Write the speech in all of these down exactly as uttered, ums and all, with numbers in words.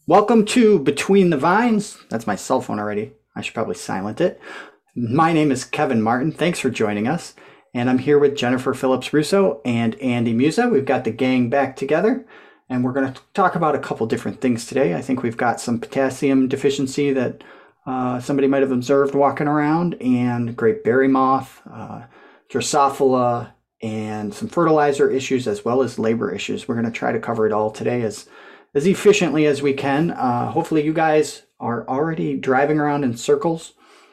Welcome to Between the Vines. That's my cell phone already. I should probably silent it. My name is Kevin Martin. Thanks for joining us. And I'm here with Jennifer Phillips Russo and Andy Musa. We've got the gang back together, and we're going to talk about a couple different things today. I think we've got some potassium deficiency that uh, somebody might have observed walking around, and great berry moth, uh, Drosophila, and some fertilizer issues as well as labor issues. We're going to try to cover it all today as as efficiently as we can. Uh, hopefully you guys are already driving around in circles.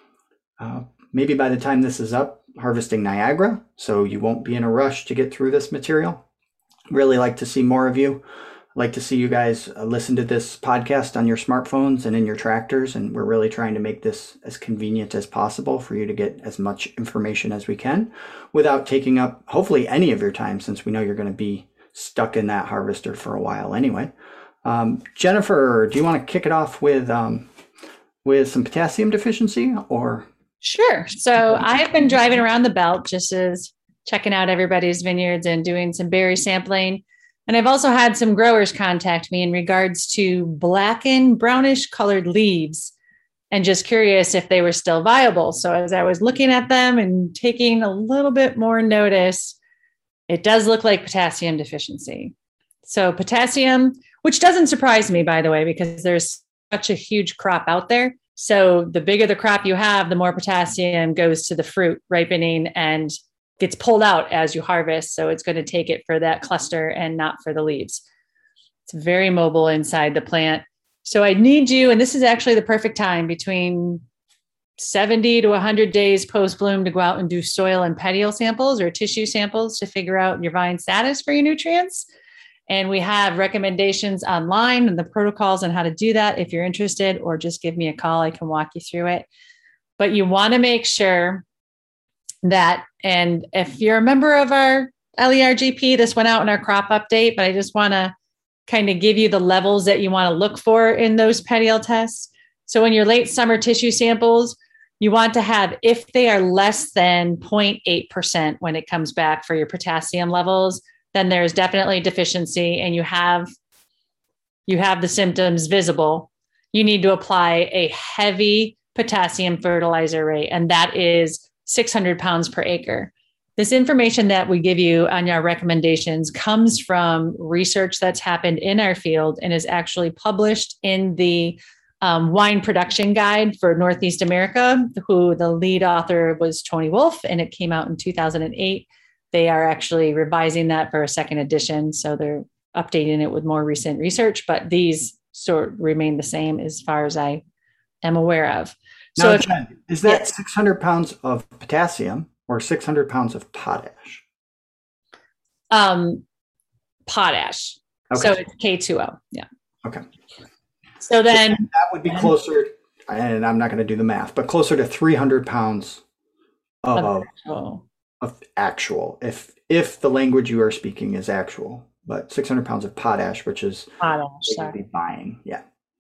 Uh, maybe by the time this is up, harvesting Niagara, so you won't be in a rush to get through this material. Really like to see more of you. I'd like to see you guys uh, listen to this podcast on your smartphones and in your tractors, and we're really trying to make this as convenient as possible for you to get as much information as we can without taking up, hopefully, any of your time, since we know you're going to be stuck in that harvester for a while anyway. Um, Jennifer, do you want to kick it off with um, with some potassium deficiency or? Sure. So I've been driving around the belt just as checking out everybody's vineyards and doing some berry sampling. And I've also had some growers contact me in regards to blackened, brownish colored leaves and just curious if they were still viable. So as I was looking at them and taking a little bit more notice, it does look like potassium deficiency. So potassium, which doesn't surprise me, by the way, because there's such a huge crop out there. So the bigger the crop you have, the more potassium goes to the fruit ripening and gets pulled out as you harvest. So it's going to take it for that cluster and not for the leaves. It's very mobile inside the plant. So I need you, and this is actually the perfect time between seventy to one hundred days post-bloom to go out and do soil and petiole samples or tissue samples to figure out your vine status for your nutrients. And we have recommendations online and the protocols on how to do that if you're interested, or just give me a call. I can walk you through it. But you want to make sure that, and if you're a member of our L E R G P, this went out in our crop update, but I just want to kind of give you the levels that you want to look for in those petiole tests. So in your late summer tissue samples, you want to have, if they are less than zero point eight percent when it comes back for your potassium levels, then there's definitely deficiency and you have, you have the symptoms visible. You need to apply a heavy potassium fertilizer rate, and that is six hundred pounds per acre. This information that we give you on our recommendations comes from research that's happened in our field and is actually published in the um, Wine Production Guide for Northeast America, who the lead author was Tony Wolf, and it came out in two thousand eight. They are actually revising that for a second edition. So they're updating it with more recent research, but these sort of remain the same as far as I am aware of. Now, So if, Jen, is that yes. six hundred pounds of potassium or six hundred pounds of potash? um, potash. Okay. So it's K two O. Yeah. Okay. So then So that would be closer, and I'm not going to do the math, but closer to three hundred pounds of, of, oh, of actual, if if the language you are speaking is actual, but six hundred pounds of potash, which is potash. what you'd Sorry. be buying. Yeah.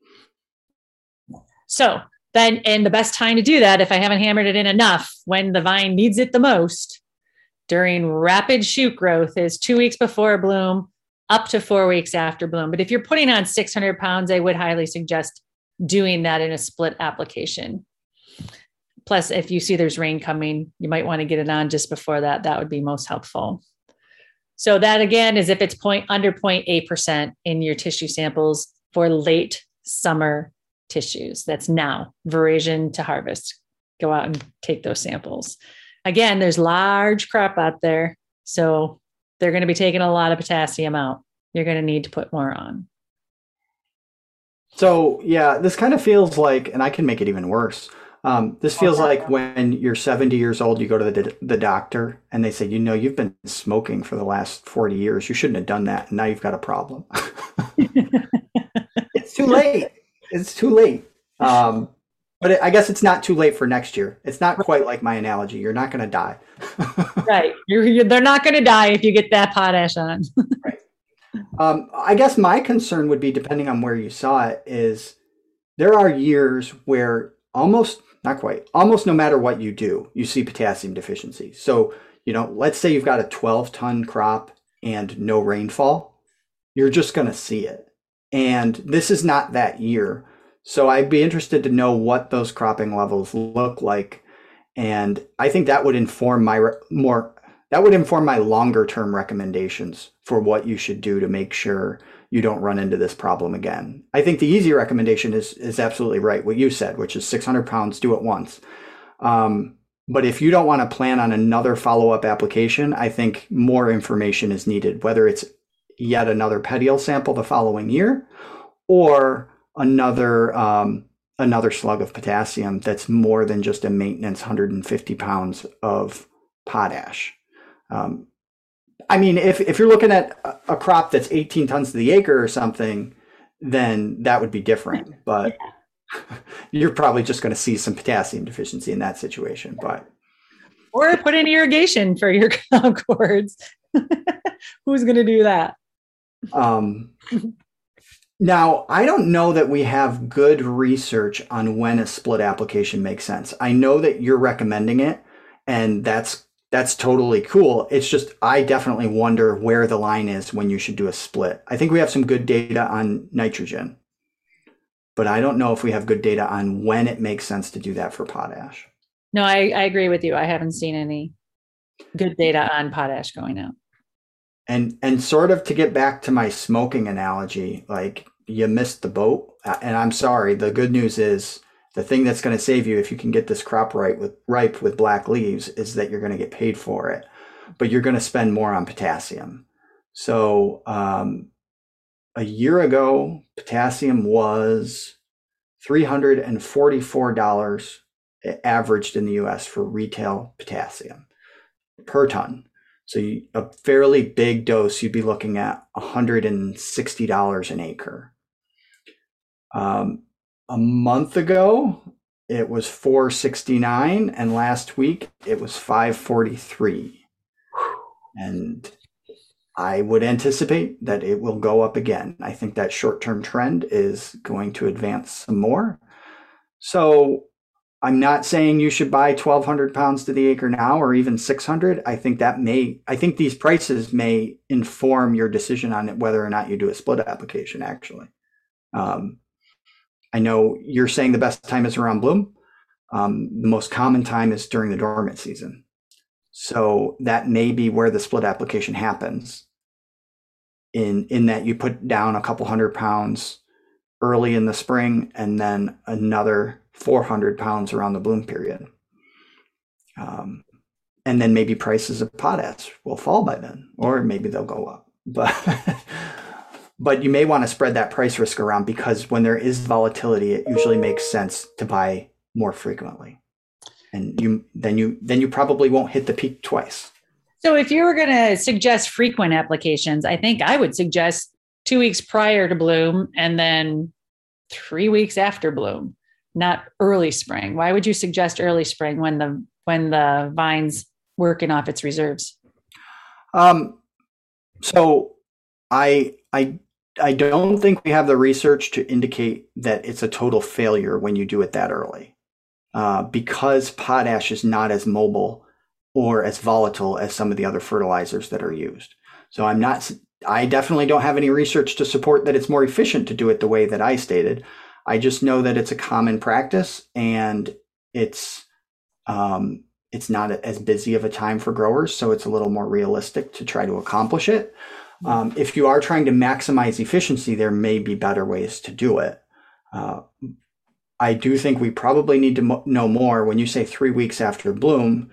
So then, and the best time to do that, if I haven't hammered it in enough, when the vine needs it the most, during rapid shoot growth, is two weeks before bloom, up to four weeks after bloom. But if you're putting on six hundred pounds, I would highly suggest doing that in a split application. Plus, if you see there's rain coming, you might want to get it on just before that. That would be most helpful. So that again is if it's point under zero point eight percent in your tissue samples for late summer tissues. That's now, veraison to harvest. Go out and take those samples. Again, there's large crop out there, so they're going to be taking a lot of potassium out. You're going to need to put more on. So yeah, this kind of feels like, and I can make it even worse. Um, this feels like when you're seventy years old, you go to the the doctor and they say, you know, you've been smoking for the last forty years. You shouldn't have done that. And now you've got a problem. It's too late. It's too late. Um, but it, I guess it's not too late for next year. It's not quite like my analogy. You're not going to die. Right. You're, you're, they're not going to die if you get that potash on. Right. Um, I guess my concern would be, depending on where you saw it, is there are years where almost, not quite, almost no matter what you do, you see potassium deficiency. So, you know, let's say you've got a twelve ton crop and no rainfall, you're just going to see it. And this is not that year. So I'd be interested to know what those cropping levels look like. And I think that would inform my re- more, that would inform my longer term recommendations for what you should do to make sure you don't run into this problem again. I think the easy recommendation is, is absolutely right. What you said, which is six hundred pounds, do it once. Um, but if you don't want to plan on another follow-up application, I think more information is needed, whether it's yet another petiole sample the following year or another um, another slug of potassium that's more than just a maintenance one hundred fifty pounds of potash. Um, I mean, if, if you're looking at a crop that's eighteen tons to the acre or something, then that would be different. But you're probably just going to see some potassium deficiency in that situation. But or put in irrigation for your Concords. Who's going to do that? Um, now, I don't know that we have good research on when a split application makes sense. I know that you're recommending it, and that's that's totally cool. It's just I definitely wonder where the line is when you should do a split. I think we have some good data on nitrogen, but I don't know if we have good data on when it makes sense to do that for potash. No, I, I agree with you. I haven't seen any good data on potash going out. And and sort of to get back to my smoking analogy, like you missed the boat. And I'm sorry. The good news is the thing that's going to save you if you can get this crop right with ripe with black leaves is that you're going to get paid for it, but you're going to spend more on potassium. So um, a year ago, potassium was three hundred forty-four dollars averaged in the U S for retail potassium per ton. So you, a fairly big dose, you'd be looking at one hundred sixty dollars an acre. Um, a month ago, it was four sixty-nine, and last week it was five forty-three. And I would anticipate that it will go up again. I think that short-term trend is going to advance some more. So I'm not saying you should buy twelve hundred pounds to the acre now or even six hundred. I think that may, I think these prices may inform your decision on whether or not you do a split application, actually. Um, I know you're saying the best time is around bloom. Um, the most common time is during the dormant season. So that may be where the split application happens in, in that you put down a couple hundred pounds early in the spring and then another four hundred pounds around the bloom period. Um, and then maybe prices of potash will fall by then, or maybe they'll go up. But but you may want to spread that price risk around because when there is volatility, it usually makes sense to buy more frequently. And you then you then you probably won't hit the peak twice. So if you were going to suggest frequent applications, I think I would suggest two weeks prior to bloom and then three weeks after bloom, not early spring. Why would you suggest early spring when the when the vine's working off its reserves? Um, so I I I don't think we have the research to indicate that it's a total failure when you do it that early, uh, because potash is not as mobile or as volatile as some of the other fertilizers that are used. So I'm not. I definitely don't have any research to support that it's more efficient to do it the way that I stated. I just know that it's a common practice and it's um, it's not as busy of a time for growers, so it's a little more realistic to try to accomplish it. Um, if you are trying to maximize efficiency, there may be better ways to do it. Uh, I do think we probably need to mo- know more. When you say three weeks after bloom,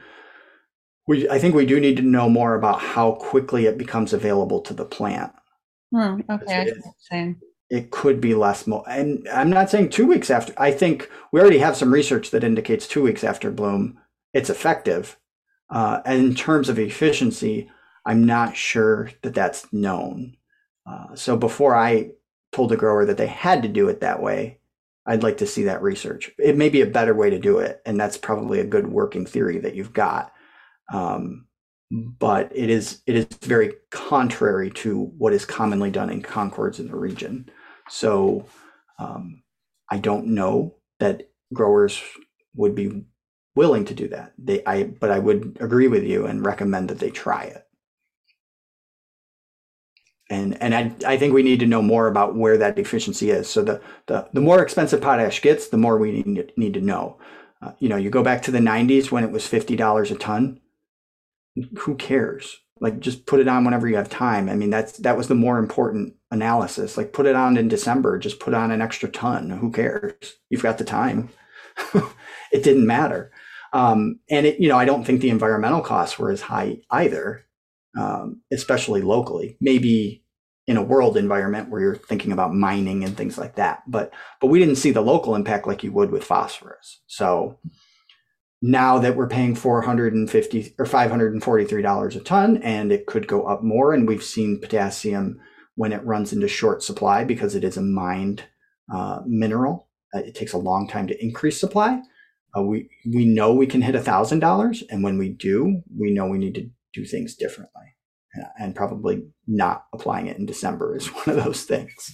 we I think we do need to know more about how quickly it becomes available to the plant. Hmm, okay, it, I it could be less. Mo- and I'm not saying two weeks after. I think we already have some research that indicates two weeks after bloom, it's effective. Uh, and in terms of efficiency, I'm not sure that that's known. Uh, so before I told a grower that they had to do it that way, I'd like to see that research. It may be a better way to do it, and that's probably a good working theory that you've got. Um, but it is it is very contrary to what is commonly done in Concords in the region. So um, I don't know that growers would be willing to do that. They, I, but I would agree with you and recommend that they try it. And and I, I think we need to know more about where that deficiency is. So the the, the more expensive potash gets, the more we need to, need to know. Uh, you know, you go back to the nineties when it was fifty dollars a ton. Who cares? Like, just put it on whenever you have time. I mean, that's that was the more important analysis. Like, put it on in December. Just put on an extra ton. Who cares? You've got the time. It didn't matter. Um, and it, you know, I don't think the environmental costs were as high either, um, especially locally. Maybe in a world environment where you're thinking about mining and things like that, but but we didn't see the local impact like you would with phosphorus. So now that we're paying four hundred fifty or five hundred forty-three dollars a ton, and it could go up more, and we've seen potassium when it runs into short supply because it is a mined uh, mineral. Uh, it takes a long time to increase supply. Uh, we we know we can hit a thousand dollars, and when we do, we know we need to do things differently, uh, and probably not applying it in December is one of those things.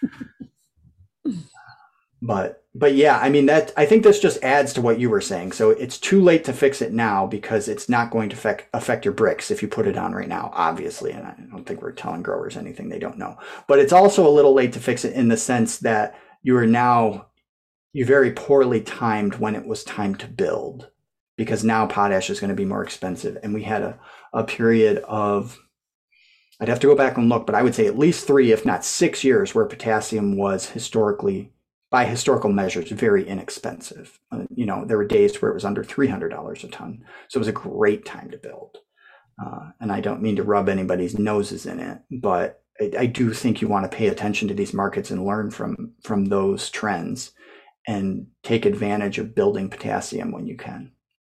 But but yeah, I mean, that I think this just adds to what you were saying. So it's too late to fix it now because it's not going to affect affect your bricks if you put it on right now, obviously. And I don't think we're telling growers anything they don't know. But it's also a little late to fix it in the sense that you are now you very poorly timed when it was time to build, because now potash is going to be more expensive. And we had a, a period of, I'd have to go back and look, but I would say at least three, if not six years where potassium was historically, by historical measures, very inexpensive. Uh, you know, there were days where it was under three hundred dollars a ton. So it was a great time to build. Uh, and I don't mean to rub anybody's noses in it, but I, I do think you want to pay attention to these markets and learn from, from those trends and take advantage of building potassium when you can.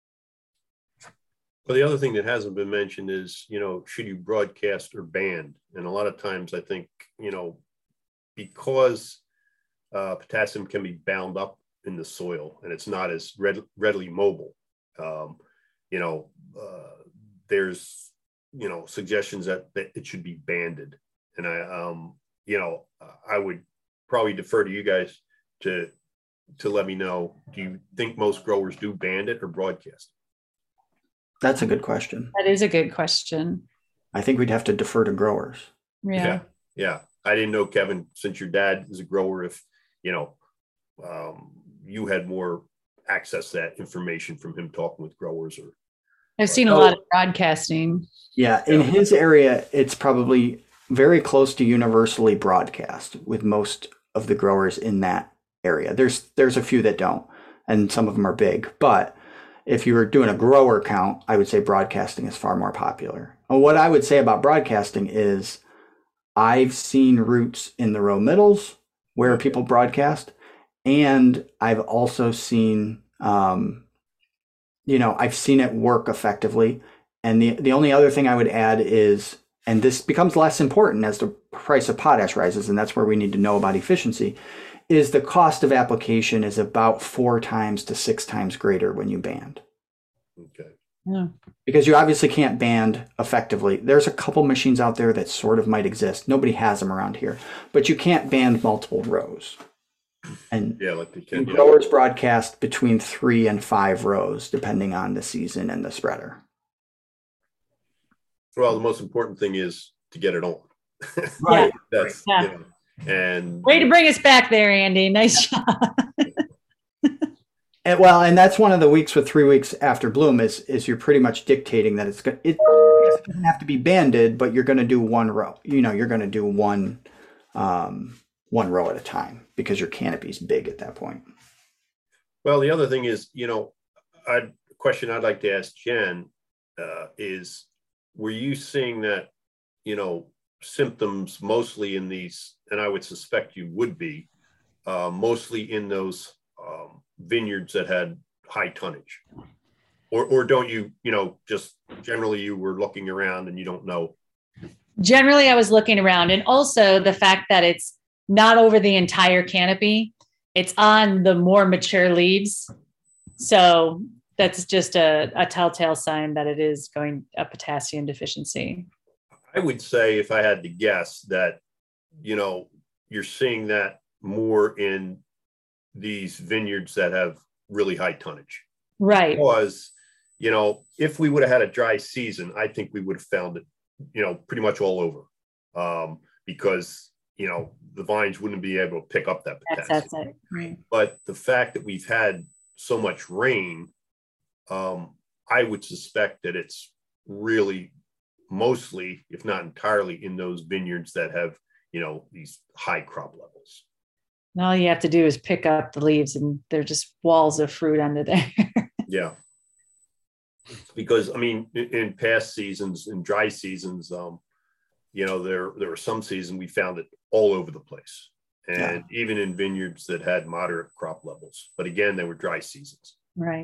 Well, the other thing that hasn't been mentioned is, you know, should you broadcast or ban? And a lot of times I think, you know, because uh, potassium can be bound up in the soil and it's not as red, readily mobile, um, you know, uh, there's, you know, suggestions that, that it should be banded. And I, um, you know, I would probably defer to you guys to, to let me know, do you think most growers do band it or broadcast? That's a good question. That is a good question. I think we'd have to defer to growers. Yeah. Yeah. Yeah. I didn't know, Kevin, since your dad is a grower, if, you know, um, you had more access to that information from him talking with growers. Or I've seen a lot of broadcasting. Yeah. In his area, it's probably very close to universally broadcast with most of the growers in that area. There's there's a few that don't, and some of them are big. But if you were doing a grower count, I would say broadcasting is far more popular. And what I would say about broadcasting is I've seen roots in the row middles where people broadcast, and I've also seen, um, you know, I've seen it work effectively. And the, the only other thing I would add is, and this becomes less important as the price of potash rises, and that's where we need to know about efficiency, is the cost of application is about four times to six times greater when you band. Okay. Yeah. Because you obviously can't band effectively. There's a couple machines out there that sort of might exist. Nobody has them around here, but you can't band multiple rows. And yeah, like they can. Growers yeah. broadcast between three and five rows, depending on the season and the spreader. Well, the most important thing is to get it on. Right. That's, yeah. you know, and way to bring us back there, Andy. Nice job. And, well, and that's one of the weeks with three weeks after bloom is is you're pretty much dictating that it's it, it doesn't have to be banded, but you're going to do one row. You know, you're going to do one um, one row at a time because your canopy's big at that point. Well, the other thing is, you know, a question I'd like to ask Jen uh, is, were you seeing that, you know, symptoms mostly in these, and I would suspect you would be, uh, mostly in those um, vineyards that had high tonnage? Or, or don't you, you know, just generally you were looking around and you don't know? Generally, I was looking around, and also the fact that it's not over the entire canopy, it's on the more mature leaves. So that's just a, a telltale sign that it is going a potassium deficiency. I would say, if I had to guess, that, you know, you're seeing that more in these vineyards that have really high tonnage. Right. Because, you know, if we would have had a dry season, I think we would have found it, you know, pretty much all over. Um, because, you know, the vines wouldn't be able to pick up that potassium. That's, that's it. Right. But the fact that we've had so much rain, um, I would suspect that it's really mostly, if not entirely, in those vineyards that have, you know, these high crop levels. And all you have to do is pick up the leaves and they're just walls of fruit under there. Yeah. Because, I mean, in, in past seasons, in dry seasons, um, you know, there, there were some seasons we found it all over the place. And yeah. even in vineyards that had moderate crop levels. But again, they were dry seasons. Right.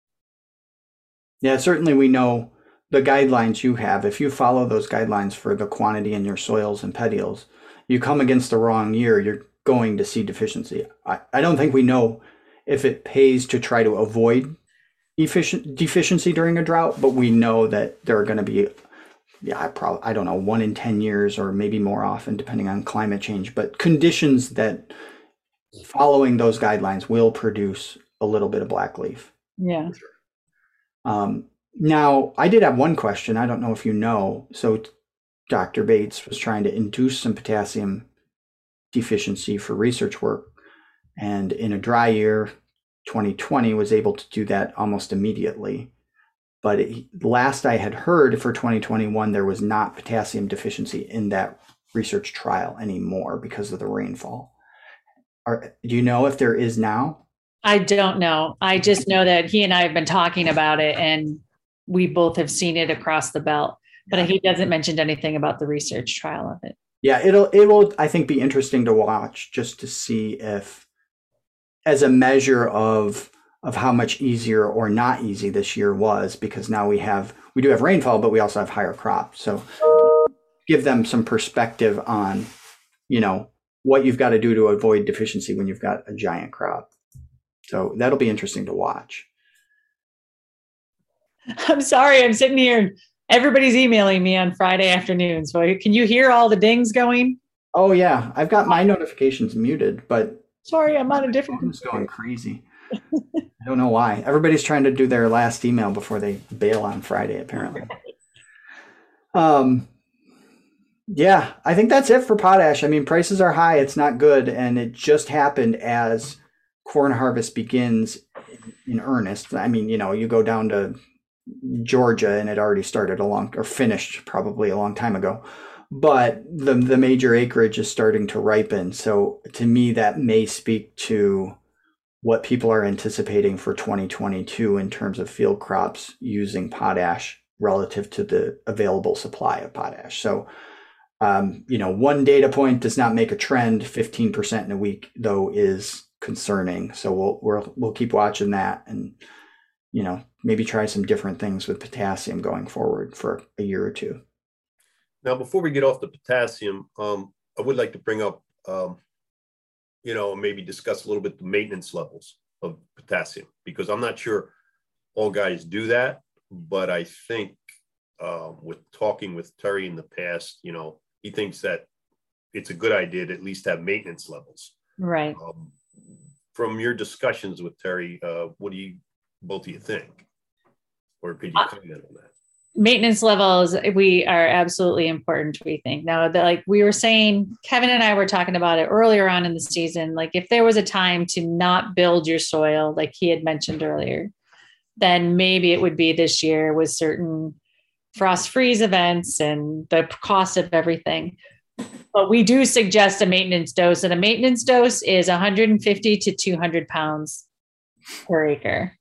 Yeah, certainly we know the guidelines you have. If you follow those guidelines for the quantity in your soils and petioles, you come against the wrong year, you're going to see deficiency. I, I don't think we know if it pays to try to avoid efficient deficiency during a drought, but we know that there are going to be, yeah, I probably, I don't know, one in ten years or maybe more often, depending on climate change, but conditions that following those guidelines will produce a little bit of black leaf. Yeah. Um, now, I did have one question. I don't know if you know. So Doctor Bates was trying to induce some potassium deficiency for research work. And in a dry year, twenty twenty, was able to do that almost immediately. But it, last I had heard for twenty twenty-one, there was not potassium deficiency in that research trial anymore because of the rainfall. Are, do you know if there is now? I don't know. I just know that he and I have been talking about it and we both have seen it across the belt, but he doesn't mention anything about the research trial of it. Yeah, it'll, it will, I think, be interesting to watch just to see if, as a measure of, of how much easier or not easy this year was, because now we have, we do have rainfall, but we also have higher crops. So give them some perspective on, you know, what you've got to do to avoid deficiency when you've got a giant crop. So that'll be interesting to watch. I'm sorry, I'm sitting here and everybody's emailing me on Friday afternoon. So can you hear all the dings going? Oh yeah, I've got my notifications muted, but sorry, I'm on a different. It's going crazy. I don't know why. Everybody's trying to do their last email before they bail on Friday, apparently. Um, yeah, I think that's it for potash. I mean, prices are high. It's not good, and it just happened as corn harvest begins in earnest. I mean, you know, you go down to Georgia and it already started a long or finished probably a long time ago, but the the major acreage is starting to ripen. So to me, that may speak to what people are anticipating for twenty twenty-two in terms of field crops using potash relative to the available supply of potash. So, um, you know, one data point does not make a trend. fifteen percent in a week, though, is concerning. So we'll we'll we'll keep watching that, and you know, maybe try some different things with potassium going forward for a year or two. Now, before we get off the potassium, um, I would like to bring up, um, you know, maybe discuss a little bit the maintenance levels of potassium, because I'm not sure all guys do that, but I think uh, with talking with Terry in the past, you know, he thinks that it's a good idea to at least have maintenance levels. Right. Um, from your discussions with Terry, uh, what do you, both of you think? Or could you comment on that? Maintenance levels, we are absolutely important, we think. Now, the, like we were saying, Kevin and I were talking about it earlier on in the season, like if there was a time to not build your soil, like he had mentioned earlier, then maybe it would be this year with certain frost freeze events and the cost of everything. But we do suggest a maintenance dose, and a maintenance dose is one hundred fifty to two hundred pounds per acre.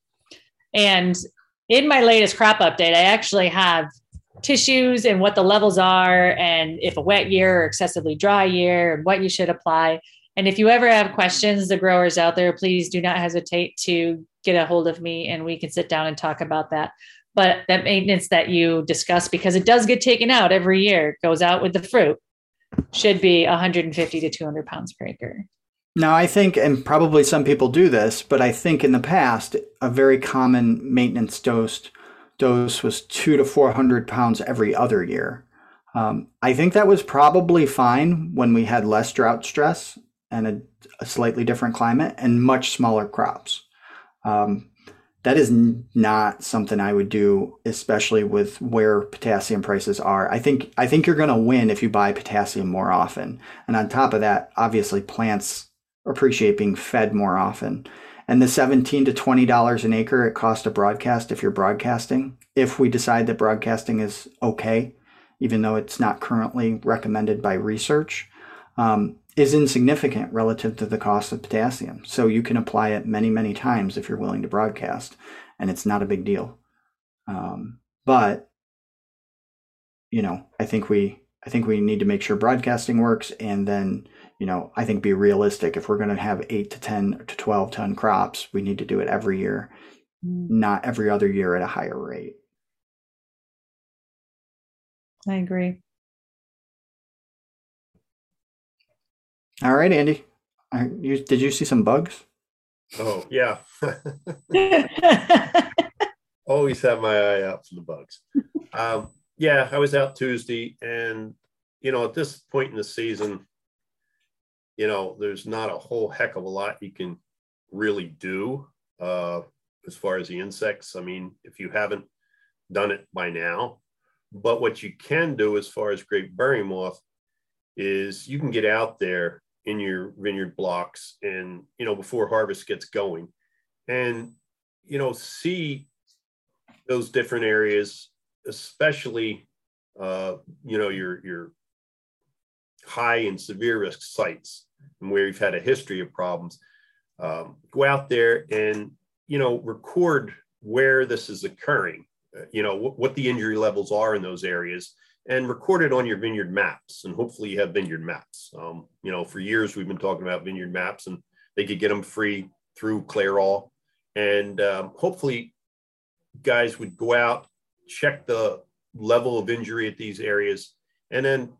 And in my latest crop update, I actually have tissues and what the levels are, and if a wet year or excessively dry year, and what you should apply. And if you ever have questions, the growers out there, please do not hesitate to get a hold of me and we can sit down and talk about that. But that maintenance that you discuss, because it does get taken out every year, goes out with the fruit, should be one hundred fifty to two hundred pounds per acre. Now, I think, and probably some people do this, but I think in the past, a very common maintenance dose dose was two to four hundred pounds every other year. Um, I think that was probably fine when we had less drought stress and a, a slightly different climate and much smaller crops. Um, that is n- not something I would do, especially with where potassium prices are. I think I think you're going to win if you buy potassium more often. And on top of that, obviously plants appreciate being fed more often. And the seventeen to twenty dollars an acre it costs to broadcast if you're broadcasting, if we decide that broadcasting is okay, even though it's not currently recommended by research, um, is insignificant relative to the cost of potassium. So you can apply it many, many times if you're willing to broadcast, and it's not a big deal. Um, but you know, I think we I think we need to make sure broadcasting works, and then you know, I think be realistic. If we're going to have eight to ten to twelve ton crops, we need to do it every year, not every other year at a higher rate. I agree. All right, Andy. Are you, did you see some bugs? Oh, yeah. Always have my eye out for the bugs. Um, yeah, I was out Tuesday, and, you know, at this point in the season, you know, there's not a whole heck of a lot you can really do uh, as far as the insects. I mean, if you haven't done it by now, but what you can do as far as grape berry moth is you can get out there in your vineyard blocks and, you know, before harvest gets going and, you know, see those different areas, especially, uh, you know, your, your high and severe risk sites and where you've had a history of problems. Um, go out there and, you know, record where this is occurring, uh, you know, wh- what the injury levels are in those areas, and record it on your vineyard maps. And hopefully you have vineyard maps. Um, you know, for years we've been talking about vineyard maps, and they could get them free through Clairol. And um, hopefully guys would go out, check the level of injury at these areas, and then,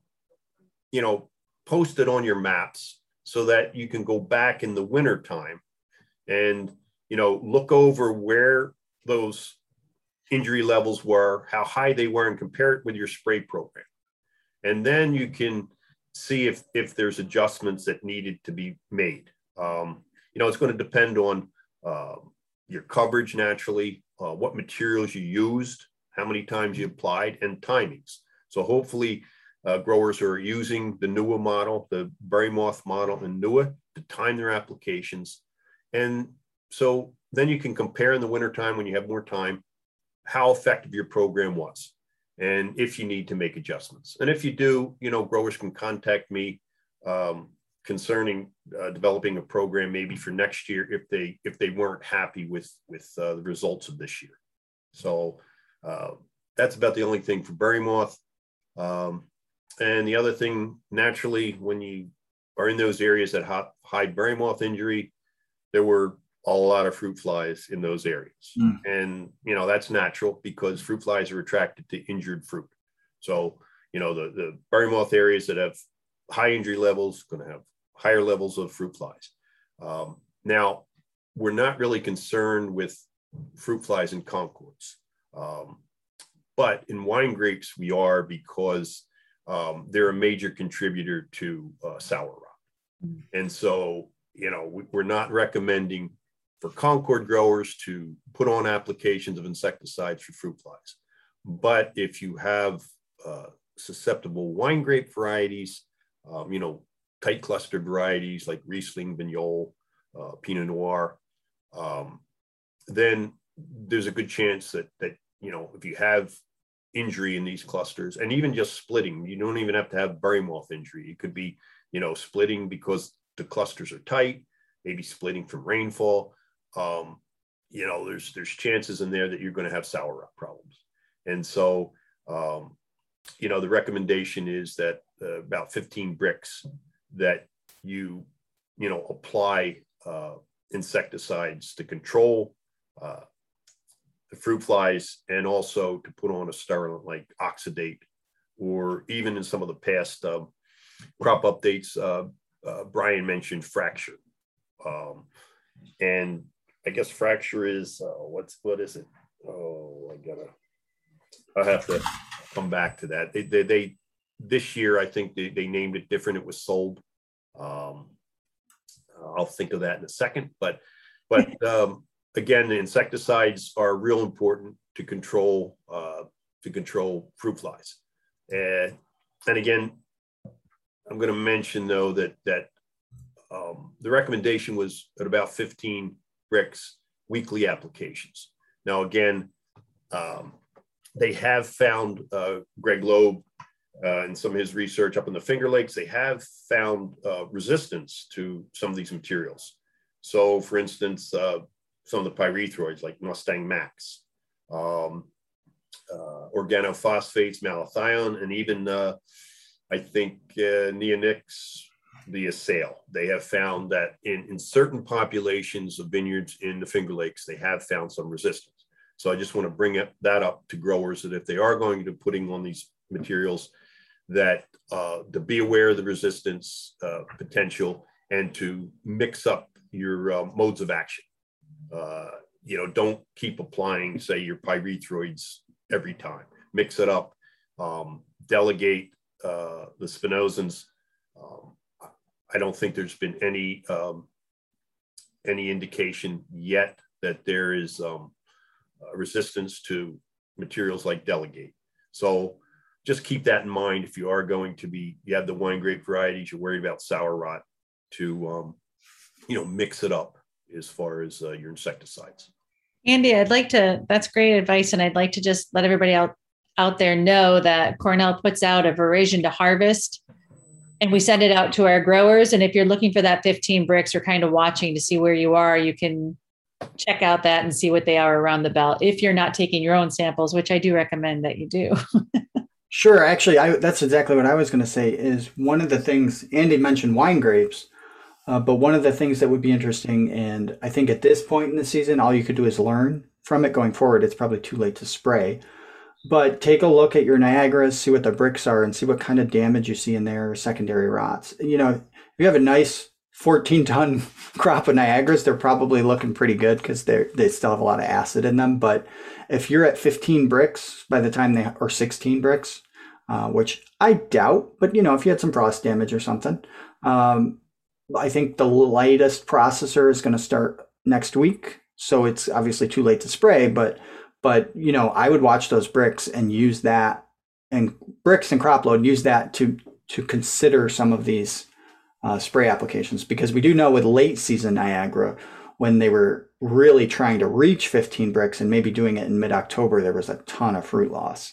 you know, post it on your maps so that you can go back in the winter time and, you know, look over where those injury levels were, how high they were, and compare it with your spray program. And then you can see if, if there's adjustments that needed to be made. Um, you know, it's going to depend on uh, your coverage naturally, uh, what materials you used, how many times you applied, and timings. So hopefully uh, growers are using the N U A model, the berry moth model in N U A to time their applications. And so then you can compare in the wintertime when you have more time how effective your program was and if you need to make adjustments. And if you do, you know, growers can contact me um, concerning uh, developing a program maybe for next year if they if they weren't happy with with uh, the results of this year. So uh, that's about the only thing for berry moth. Um, and the other thing, naturally, when you are in those areas that have high berry moth injury, there were a lot of fruit flies in those areas. Mm. And, you know, that's natural because fruit flies are attracted to injured fruit. So, you know, the, the berry moth areas that have high injury levels going to have higher levels of fruit flies. Um, now, we're not really concerned with fruit flies in Concords. Um, but in wine grapes, we are because um, they're a major contributor to uh, sour rot. Mm. And so, you know, we, we're not recommending for Concord growers to put on applications of insecticides for fruit flies. But if you have uh, susceptible wine grape varieties, um, you know, tight clustered varieties like Riesling, Vignoles, uh, Pinot Noir, um, then there's a good chance that, that, you know, if you have injury in these clusters, and even just splitting, you don't even have to have berry moth injury. It could be, you know, splitting because the clusters are tight, maybe splitting from rainfall. Um, you know, there's there's chances in there that you're going to have sour rot problems. And so, um, you know, the recommendation is that uh, about fifteen bricks that you, you know, apply uh, insecticides to control uh, the fruit flies, and also to put on a sterilant like Oxidate, or even in some of the past uh, crop updates, uh, uh, Brian mentioned Fracture. Um, and I guess Fracture is, uh, what's, what is it? Oh, I gotta, I have to come back to that. They, they, they this year, I think they, they named it different. It was sold. Um, I'll think of that in a second, but, but um, again, the insecticides are real important to control uh, to control fruit flies. And and again, I'm going to mention though that that um, the recommendation was at about fifteen bricks weekly applications. Now again, um, they have found uh, Greg Loeb uh, in some of his research up in the Finger Lakes, they have found uh, resistance to some of these materials. So, for instance, uh, some of the pyrethroids like Mustang Max, um, uh, organophosphates, malathion, and even uh, I think uh, Neonix, the Assail. They have found that in, in certain populations of vineyards in the Finger Lakes, they have found some resistance. So I just want to bring up, that up to growers that if they are going to putting on these materials, that uh, to be aware of the resistance uh, potential and to mix up your uh, modes of action. Uh, you know, don't keep applying, say, your pyrethroids every time. Mix it up, um, delegate uh, the spinosins. Um, I don't think there's been any um, any indication yet that there is um, uh, resistance to materials like delegate. So just keep that in mind if you are going to be, you have the wine grape varieties, you're worried about sour rot, to um, you know, mix it up as far as uh, your insecticides. Andy, I'd like to, that's great advice. And I'd like to just let everybody out, out there know that Cornell puts out a Veraison to Harvest, and we send it out to our growers. And if you're looking for that fifteen bricks or kind of watching to see where you are, you can check out that and see what they are around the belt. If you're not taking your own samples, which I do recommend that you do. Sure. Actually, I, that's exactly what I was going to say is one of the things Andy mentioned wine grapes, uh, but one of the things that would be interesting, and I think at this point in the season, all you could do is learn from it. Going forward, it's probably too late to spray, but take a look at your Niagaras, see what the bricks are, and see what kind of damage you see in there, secondary rots. You know, if you have a nice fourteen ton crop of Niagaras, they're probably looking pretty good because they they still have a lot of acid in them. But if you're at fifteen bricks by the time they, or sixteen bricks, uh, which I doubt, but you know, if you had some frost damage or something, um, I think the lightest processor is going to start next week. So it's obviously too late to spray, but but you know, I would watch those bricks and use that, and bricks and crop load, use that to to consider some of these Uh, spray applications, because we do know with late season Niagara, when they were really trying to reach fifteen bricks and maybe doing it in mid-October, there was a ton of fruit loss.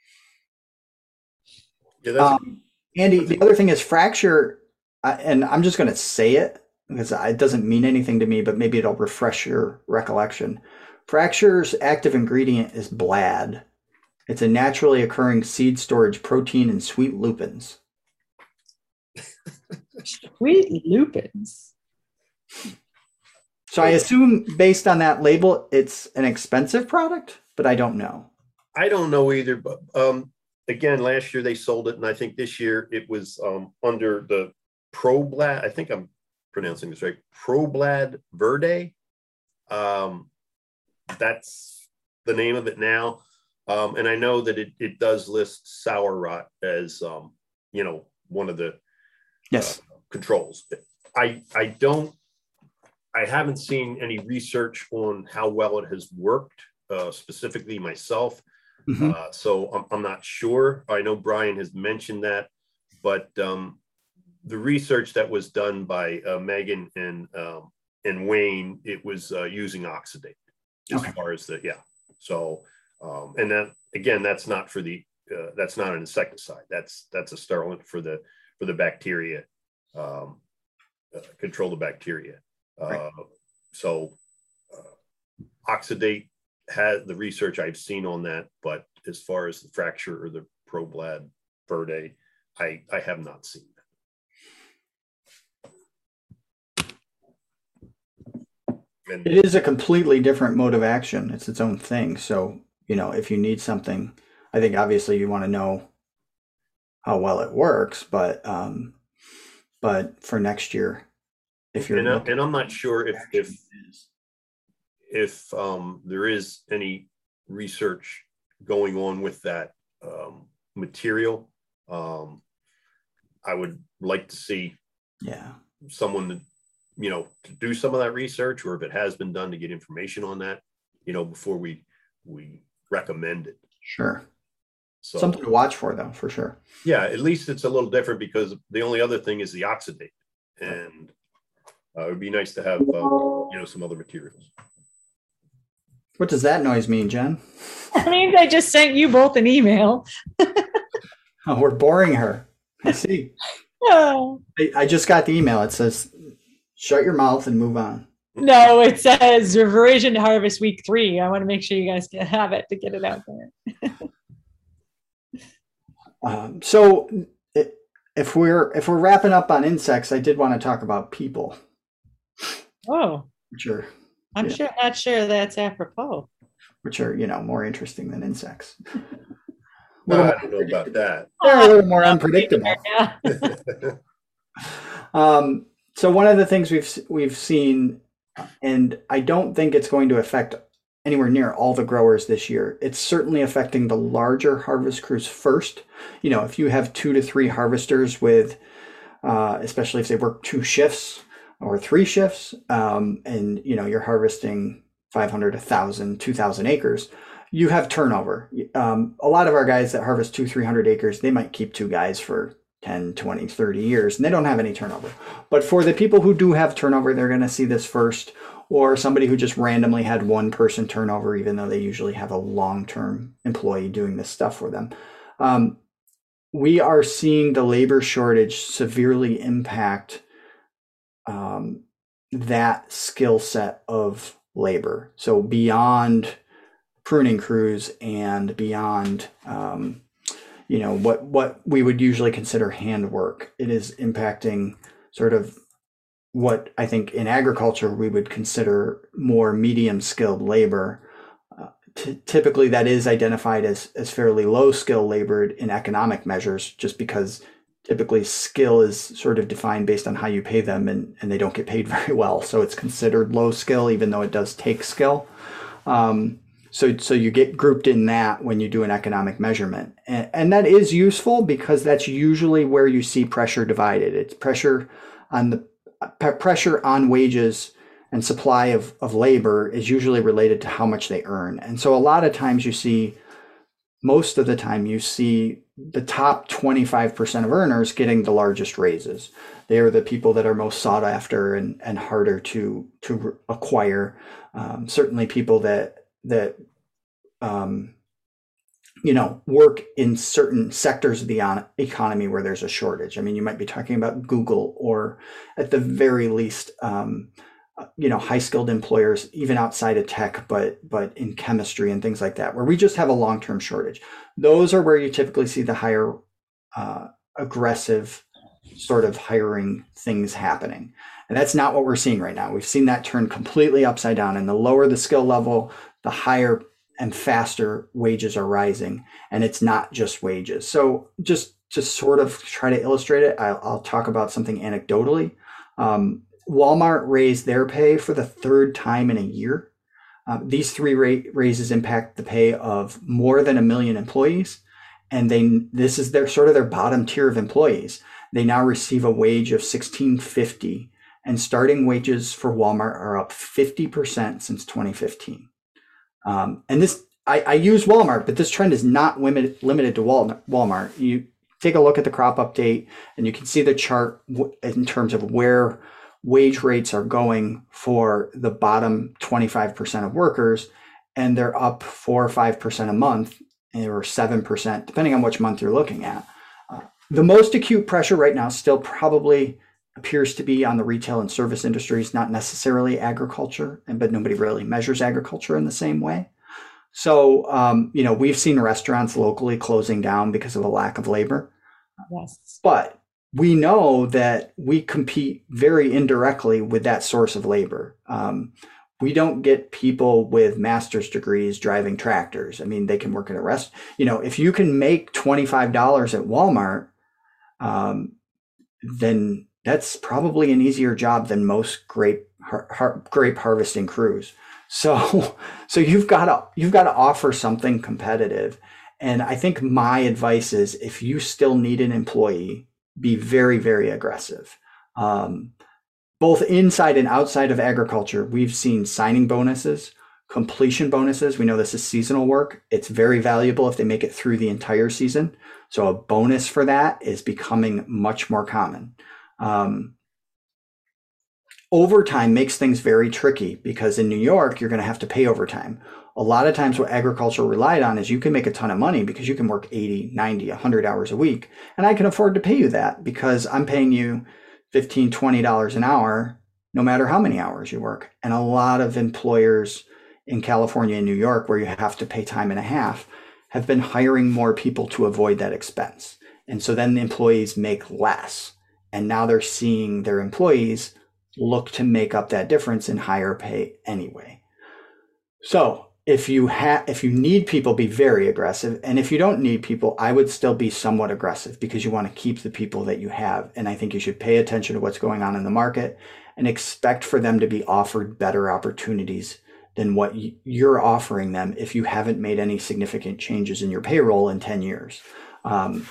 Yeah, that's um, Andy, the other thing is fracture, uh, and I'm just going to say it because it doesn't mean anything to me, but maybe it'll refresh your recollection. Fracture's active ingredient is B L A D. It's a naturally occurring seed storage protein in sweet lupins. Sweet lupins. So I assume based on that label, it's an expensive product, but I don't know. I don't know either, but um, again, last year they sold it, and I think this year it was um, under the ProBlad. I think I'm pronouncing this right. ProBlad Verde. Um, that's the name of it now, um, and I know that it it does list sour rot as um, you know, one of the yes uh, controls. I I don't. I haven't seen any research on how well it has worked, uh, specifically myself. Mm-hmm. uh, so I'm, I'm not sure. I know Brian has mentioned that, but um, the research that was done by uh, Megan and um, and Wayne, it was uh, using oxidate as okay. far as the yeah. So um, and that again, that's not for the uh, that's not an insecticide. That's that's a sterilant for the for the bacteria, um, uh, control the bacteria. Right. Uh, so uh, oxidate has the research I've seen on that, but as far as the fracture or the ProBlad Verde, I, I have not seen that. And it is a completely different mode of action. It's its own thing. So, you know, if you need something, I think obviously you want to know how well it works, but um, but for next year, if you're and, I, and I'm not sure if if if um, there is any research going on with that um, material. Um, I would like to see yeah someone that you know, to do some of that research, or if it has been done, to get information on that, you know, before we we recommend it. Sure. So something to watch for, though, for sure. Yeah, at least it's a little different, because the only other thing is the oxidate, and uh, it would be nice to have uh, you know, some other materials. What does that noise mean, Jen? That means I just sent you both an email. Oh, we're boring her. I see. Oh. I, I just got the email. It says, shut your mouth and move on. No, it says Reversion Harvest Week three. I want to make sure you guys can have it to get it out there. um, so it, if we're if we're wrapping up on insects, I did want to talk about people. Oh, which are I'm yeah, sure not sure that's apropos. Which are, you know, more interesting than insects. Well, I don't know about that. They're a little more unpredictable. Yeah. um, so one of the things we've we've seen, and I don't think it's going to affect anywhere near all the growers this year. It's certainly affecting the larger harvest crews first. You know, if you have two to three harvesters with, uh, especially if they work two shifts or three shifts, um, and, you know, you're harvesting five hundred, one thousand, two thousand acres, you have turnover. Um, a lot of our guys that harvest two, three hundred acres, they might keep two guys for ten, twenty, thirty years, and they don't have any turnover. But for the people who do have turnover, they're going to see this first, or somebody who just randomly had one person turnover, even though they usually have a long-term employee doing this stuff for them. Um, we are seeing the labor shortage severely impact um, that skill set of labor. So beyond pruning crews and beyond, um, you know, what, what we would usually consider handwork, it is impacting sort of what I think in agriculture we would consider more medium skilled labor. Uh, t- typically that is identified as, as fairly low skill labor in economic measures, just because typically skill is sort of defined based on how you pay them, and, and they don't get paid very well. So it's considered low skill, even though it does take skill. Um, so, so you get grouped in that when you do an economic measurement. And, and that is useful, because that's usually where you see pressure divided. It's pressure on the pressure on wages and supply of, of labor is usually related to how much they earn. And so a lot of times you see, most of the time you see the top twenty-five percent of earners getting the largest raises. They are the people that are most sought after and, and harder to, to acquire. Um, certainly people that, that, um, you know, work in certain sectors of the on- economy where there's a shortage. I mean, you might be talking about Google, or at the very least, um, you know, high skilled employers, even outside of tech, but but in chemistry and things like that, where we just have a long-term shortage. Those are where you typically see the higher uh, aggressive sort of hiring things happening. And that's not what we're seeing right now. We've seen that turn completely upside down, and the lower the skill level, the higher and faster wages are rising. And it's not just wages. So just to sort of try to illustrate it, I'll, I'll talk about something anecdotally. Um, Walmart raised their pay for the third time in a year. Uh, these three rate raises impact the pay of more than a million employees. And they this is their sort of their bottom tier of employees. They now receive a wage of sixteen fifty, and starting wages for Walmart are up fifty percent since twenty fifteen. Um, and this, I, I use Walmart, but this trend is not limited, limited to Walmart. You take a look at the crop update, and you can see the chart w- in terms of where wage rates are going for the bottom twenty-five percent of workers, and they're up four or five percent a month, or seven percent, depending on which month you're looking at. Uh, the most acute pressure right now still probably appears to be on the retail and service industries, not necessarily agriculture, and but nobody really measures agriculture in the same way. So, um, you know, we've seen restaurants locally closing down because of a lack of labor. Yes. But we know that we compete very indirectly with that source of labor. Um, we don't get people with master's degrees driving tractors. I mean, they can work at a rest. You know, if you can make twenty-five dollars at Walmart, um, then that's probably an easier job than most grape har- har- grape harvesting crews. So, so you've got to you've got to offer something competitive. And I think my advice is, if you still need an employee, be very, very aggressive. Um, both inside and outside of agriculture, we've seen signing bonuses, completion bonuses. We know this is seasonal work. It's very valuable if they make it through the entire season. So a bonus for that is becoming much more common. Um, overtime makes things very tricky because in New York, you're going to have to pay overtime. A lot of times what agriculture relied on is you can make a ton of money because you can work eighty, ninety, one hundred hours a week. And I can afford to pay you that because I'm paying you fifteen dollars, twenty dollars an hour, no matter how many hours you work. And a lot of employers in California and New York, where you have to pay time and a half, have been hiring more people to avoid that expense. And so then the employees make less. And now they're seeing their employees look to make up that difference in higher pay anyway. So if you have, if you need people, be very aggressive. And if you don't need people, I would still be somewhat aggressive because you want to keep the people that you have. And I think you should pay attention to what's going on in the market and expect for them to be offered better opportunities than what you're offering them if you haven't made any significant changes in your payroll in ten years. Um,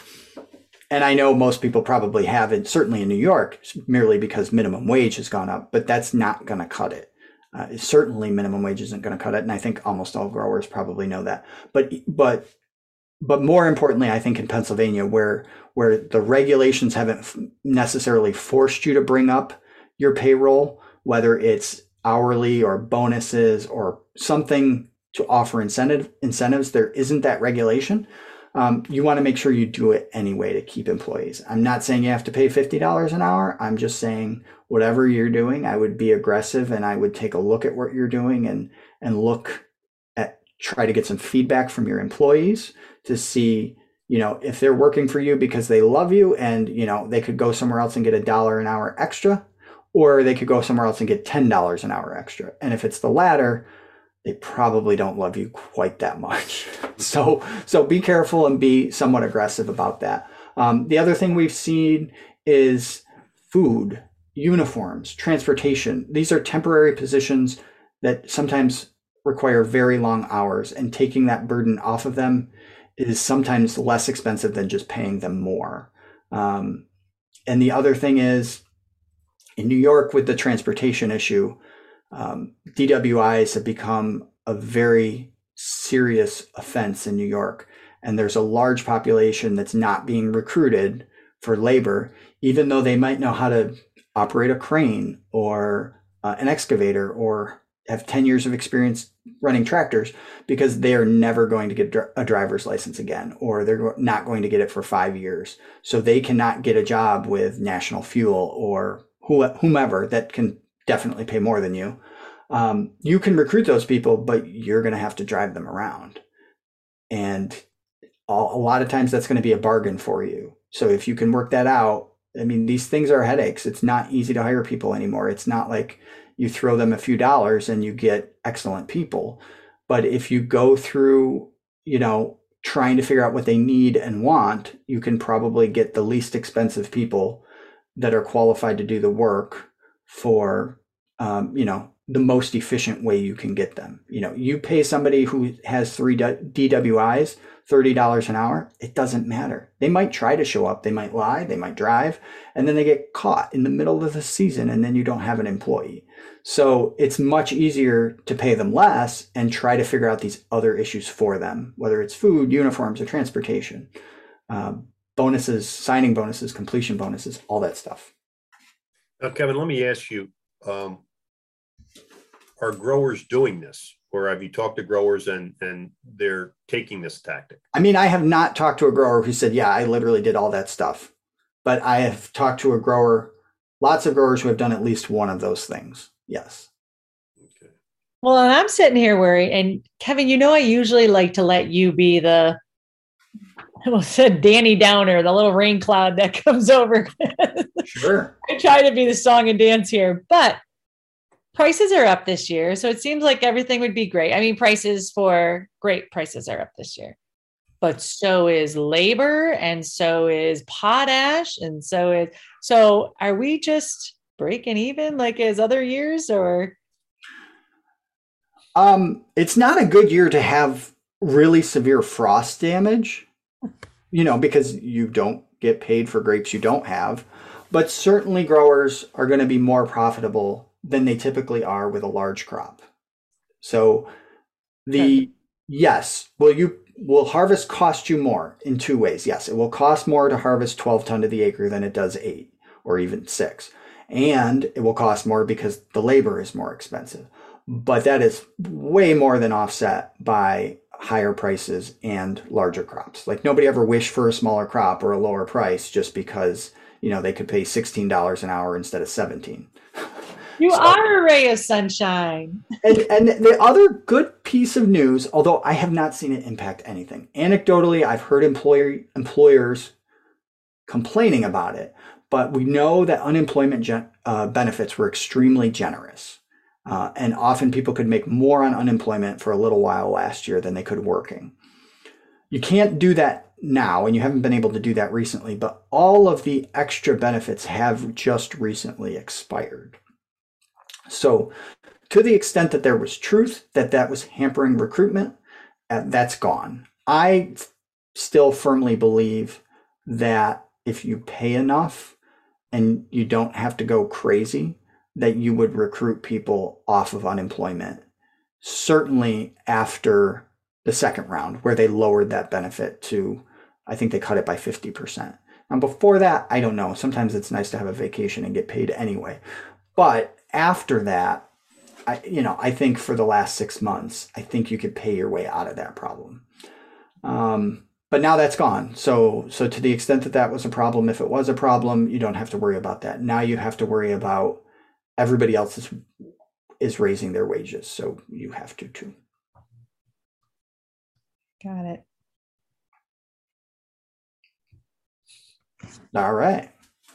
and I know most people probably haven't, certainly in New York, merely because minimum wage has gone up, but that's not going to cut it. Uh, certainly minimum wage isn't going to cut it. And I think almost all growers probably know that. But but but more importantly, I think in Pennsylvania, where where the regulations haven't necessarily forced you to bring up your payroll, whether it's hourly or bonuses or something to offer incentive incentives, there isn't that regulation. Um, you want to make sure you do it anyway to keep employees. I'm not saying you have to pay fifty dollars an hour. I'm just saying whatever you're doing, I would be aggressive and I would take a look at what you're doing and and look at, try to get some feedback from your employees to see, you know, if they're working for you because they love you and, you know, they could go somewhere else and get a dollar an hour extra, or they could go somewhere else and get ten dollars an hour extra. And if it's the latter, they probably don't love you quite that much. So, so be careful and be somewhat aggressive about that. Um, the other thing we've seen is food, uniforms, transportation. These are temporary positions that sometimes require very long hours, and taking that burden off of them is sometimes less expensive than just paying them more. Um, and the other thing is, in New York with the transportation issue, um, D W Is have become a very serious offense in New York. And there's a large population that's not being recruited for labor, even though they might know how to operate a crane or uh, an excavator or have ten years of experience running tractors, because they are never going to get a driver's license again, or they're not going to get it for five years. So they cannot get a job with National Fuel or whomever that can definitely pay more than you. Um, you can recruit those people, but you're going to have to drive them around. And all, a lot of times that's going to be a bargain for you. So if you can work that out, I mean, these things are headaches. It's not easy to hire people anymore. It's not like you throw them a few dollars and you get excellent people. But if you go through, you know, trying to figure out what they need and want, you can probably get the least expensive people that are qualified to do the work for, um, you know, the most efficient way you can get them. You know, you pay somebody who has three D W Is thirty dollars an hour, it doesn't matter. They might try to show up, they might lie, they might drive, and then they get caught in the middle of the season, and then you don't have an employee. So it's much easier to pay them less and try to figure out these other issues for them, whether it's food, uniforms, or transportation, um, bonuses, signing bonuses, completion bonuses, all that stuff. Now, Kevin, let me ask you, um, are growers doing this, or have you talked to growers and, and they're taking this tactic? I mean, I have not talked to a grower who said, yeah, I literally did all that stuff, but I have talked to a grower, lots of growers who have done at least one of those things. Yes. Okay. Well, and I'm sitting here worried, and Kevin, you know, I usually like to let you be the, I almost said Danny Downer, the little rain cloud that comes over. Sure. I try to be the song and dance here, but prices are up this year. So it seems like everything would be great. I mean, prices for great prices are up this year, but so is labor, and so is potash. And so is, so are we just breaking even like as other years, or? Um, it's not a good year to have really severe frost damage, you know, because you don't get paid for grapes you don't have. but certainly growers are going to be more profitable than they typically are with a large crop. So the, okay. yes, will you, will harvest cost you more in two ways? Yes, it will cost more to harvest twelve ton to the acre than it does eight or even six. And it will cost more because the labor is more expensive. But that is way more than offset by higher prices and larger crops. Like nobody ever wished for a smaller crop or a lower price just because, you know, they could pay sixteen dollars an hour instead of seventeen. You so, are a ray of sunshine. and, and the other good piece of news, although I have not seen it impact anything, anecdotally, I've heard employer, employers complaining about it, but we know that unemployment gen, uh, benefits were extremely generous. Uh, and often people could make more on unemployment for a little while last year than they could working. You can't do that now, and you haven't been able to do that recently, but all of the extra benefits have just recently expired. So to the extent that there was truth that that was hampering recruitment, uh, that's gone. I still firmly believe that if you pay enough and you don't have to go crazy, that you would recruit people off of unemployment, certainly after the second round where they lowered that benefit to, I think they cut it by fifty percent. And before that, I don't know. Sometimes it's nice to have a vacation and get paid anyway. But after that, I, you know, I think for the last six months, I think you could pay your way out of that problem. Um, but now that's gone. So, so to the extent that that was a problem, if it was a problem, you don't have to worry about that. Now you have to worry about everybody else is, is raising their wages. So you have to too. Got it. All right.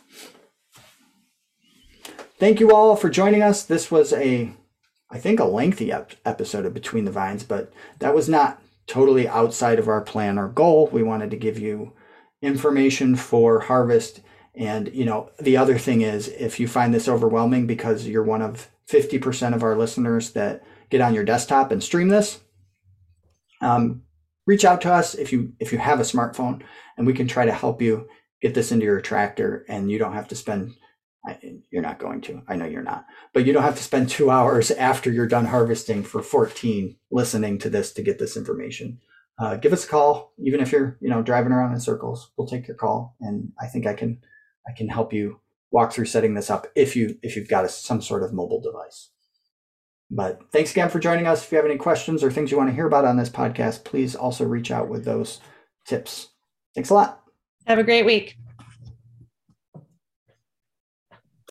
Thank you all for joining us. This was a, I think, a lengthy ep- episode of Between the Vines, but that was not totally outside of our plan or goal. We wanted to give you information for harvest. And, you know, the other thing is, if you find this overwhelming because you're one of fifty percent of our listeners that get on your desktop and stream this, um, reach out to us if you if you have a smartphone, and we can try to help you get this into your tractor, and you don't have to spend, you're not going to, I know you're not, but you don't have to spend two hours after you're done harvesting for fourteen listening to this to get this information. Uh, give us a call, even if you're, you know, driving around in circles. We'll take your call, and I think I can I can help you walk through setting this up if you if you've got a, some sort of mobile device. But thanks again for joining us. If you have any questions or things you want to hear about on this podcast, please also reach out with those tips. Thanks a lot. Have a great week.